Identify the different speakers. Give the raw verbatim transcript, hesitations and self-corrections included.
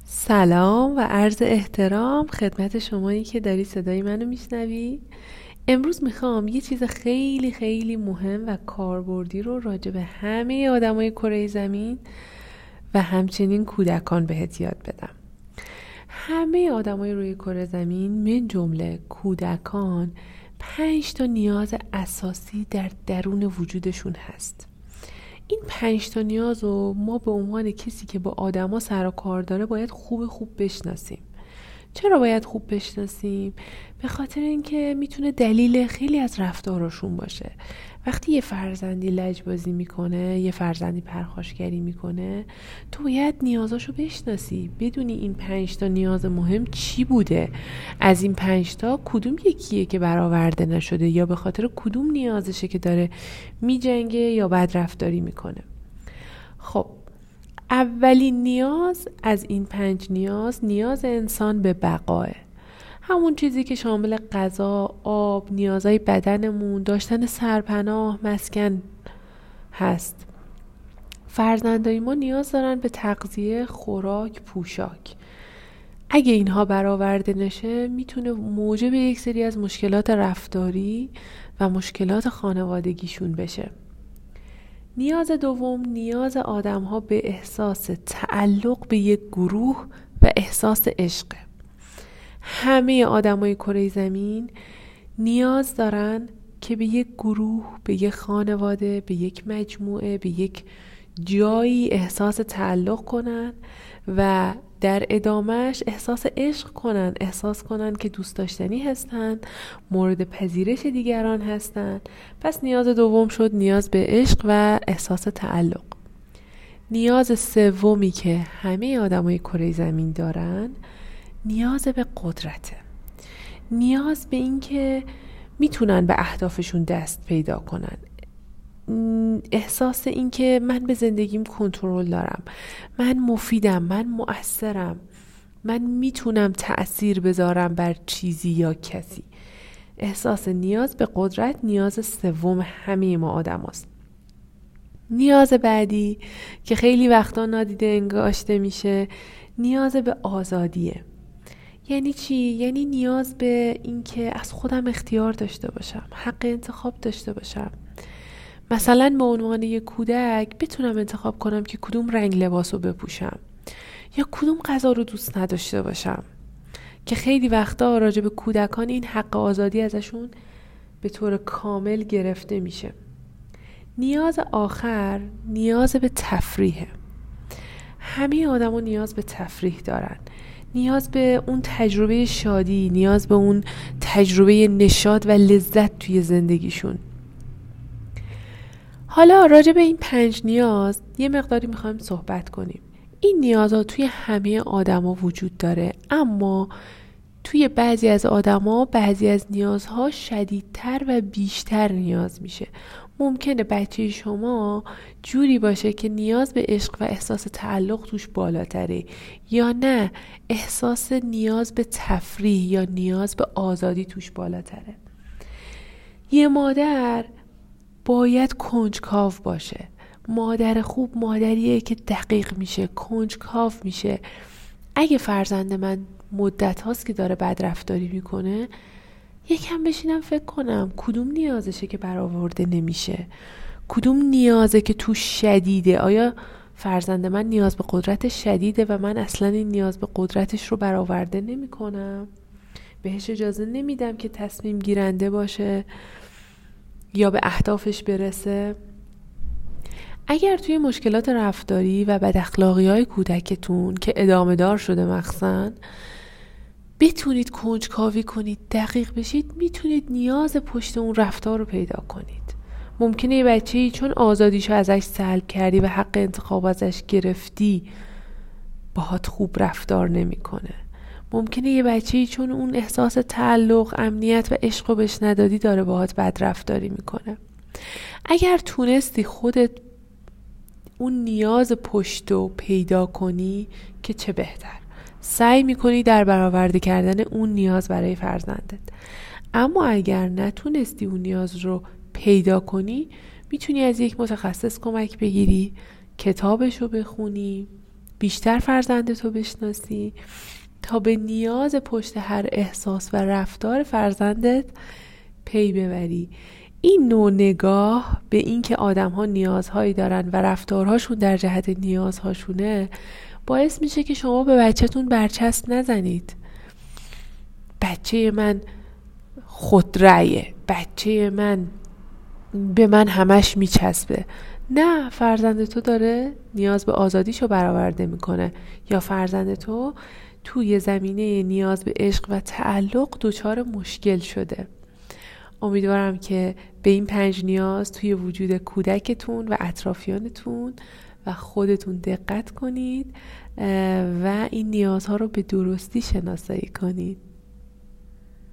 Speaker 1: سلام و عرض احترام خدمت شمایی که داری صدای منو میشنوی. امروز میخوام یه چیز خیلی خیلی مهم و کاربردی رو راجع به همه آدمای کره زمین و همچنین کودکان بهت یاد بدم. همه آدمای روی کره زمین من جمله کودکان پنج تا نیاز اساسی در درون وجودشون هست. این پنج تا نیاز رو ما به عنوان کسی که با آدما سر و کار داره باید خوب خوب بشناسیم. چرا باید خوب بشناسیم؟ به خاطر اینکه میتونه دلیل خیلی از رفتاراشون باشه. وقتی یه فرزندی لجبازی میکنه، یه فرزندی پرخاشگری میکنه، تو باید نیازاشو بشناسی، بدونی این پنج تا نیاز مهم چی بوده، از این پنج تا کدوم یکیه که برآورده نشده یا به خاطر کدوم نیازشه که داره میجنگه یا بد رفتاری میکنه. خب اولین نیاز از این پنج نیاز نیاز انسان به بقاه، همون چیزی که شامل غذا، آب، نیازهای بدنمون، داشتن سرپناه، مسکن هست. فرزندای ما نیاز دارن به تغذیه، خوراک، پوشاک. اگه اینها برآورده نشه میتونه موجب یک سری از مشکلات رفتاری و مشکلات خانوادگیشون بشه. نیاز دوم نیاز آدم‌ها به احساس تعلق به یک گروه و احساس عشق. همه آدمای کره زمین نیاز دارن که به یک گروه، به یک خانواده، به یک مجموعه، به یک جایی احساس تعلق کنن و در ادامهش احساس عشق کنن، احساس کنن که دوست داشتنی هستن، مورد پذیرش دیگران هستن. پس نیاز دوم شد نیاز به عشق و احساس تعلق. نیاز سومی که همه آدمای کره زمین دارن نیاز به قدرته. نیاز به این که میتونن به اهدافشون دست پیدا کنن. احساس این که من به زندگیم کنترل دارم، من مفیدم، من مؤثرم، من میتونم تأثیر بذارم بر چیزی یا کسی. احساس نیاز به قدرت نیاز سوم همه ما آدم هست. نیاز بعدی که خیلی وقتا نادیده انگاشته میشه نیاز به آزادیه. یعنی چی؟ یعنی نیاز به این که از خودم اختیار داشته باشم، حق انتخاب داشته باشم. مثلا به عنوان یک کودک بتونم انتخاب کنم که کدوم رنگ لباس رو بپوشم یا کدوم غذا رو دوست نداشته باشم، که خیلی وقتا راجع به کودکان این حق آزادی ازشون به طور کامل گرفته میشه. نیاز آخر نیاز به تفریحه. همه آدما نیاز به تفریح دارن، نیاز به اون تجربه شادی، نیاز به اون تجربه نشاط و لذت توی زندگیشون. حالا راجع به این پنج نیاز یه مقداری میخوایم صحبت کنیم. این نیازها توی همه آدما وجود داره، اما توی بعضی از آدما بعضی از نیازها شدیدتر و بیشتر نیاز میشه. ممکنه بچه شما جوری باشه که نیاز به عشق و احساس تعلق توش بالاتره، یا نه احساس نیاز به تفریح یا نیاز به آزادی توش بالاتره. یه مادر باید کنجکاو باشه. مادر خوب مادریه که دقیق میشه، کنجکاو میشه. اگه فرزند من مدت هاست که داره بد رفتاری میکنه، یکم بشینم فکر کنم کدوم نیازشه که برآورده نمیشه، کدوم نیازه که تو شدیده. آیا فرزند من نیاز به قدرت شدیده و من اصلا این نیاز به قدرتش رو برآورده نمی کنم، بهش اجازه نمیدم که تصمیم گیرنده باشه یا به اهدافش برسه؟ اگر توی مشکلات رفتاری و بد اخلاقی های کودکتون که ادامه دار شده مخصوصاً بتونید کنجکاوی کنید، دقیق بشید، میتونید نیاز پشت اون رفتار رو پیدا کنید. ممکنه یه بچه‌ای چون آزادیشو ازش سلب کردی و حق انتخاب ازش گرفتی باهات خوب رفتار نمیکنه. ممکنه یه بچه‌ای چون اون احساس تعلق، امنیت و عشق رو بهش ندادی داره باهات بد رفتاری میکنه. اگر تونستی خودت اون نیاز پشت رو پیدا کنی که چه بهتر. سعی میکنی در برآورده کردن اون نیاز برای فرزندت. اما اگر نتونستی اون نیاز رو پیدا کنی، میتونی از یک متخصص کمک بگیری، کتابش رو بخونی، بیشتر فرزندتو بشناسی، تا به نیاز پشت هر احساس و رفتار فرزندت پی ببری. این نوع نگاه به این که آدم ها نیازهایی دارن و رفتارهاشون در جهت نیازهاشونه باعث میشه که شما به بچه‌تون برچسب نزنید. بچه من خودرأیه، بچه من به من همش میچسبه. نه، فرزند تو داره نیاز به آزادیشو برآورده میکنه، یا فرزند تو توی زمینه نیاز به عشق و تعلق دچار مشکل شده. امیدوارم که به این پنج نیاز توی وجود کودکتون و اطرافیانتون و خودتون دقت کنید و این نیازها رو به درستی شناسایی کنید.